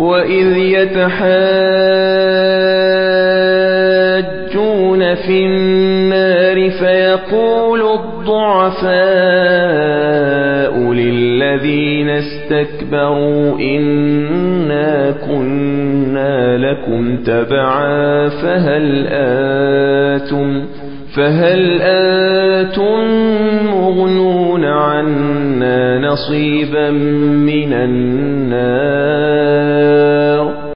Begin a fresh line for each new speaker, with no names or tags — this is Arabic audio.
وإذ يتحاجون في النار فيقول الضعفاء للذين استكبروا إنا كنا لكم تبعا فهل أنتم مغنون عنا نصيبا من النار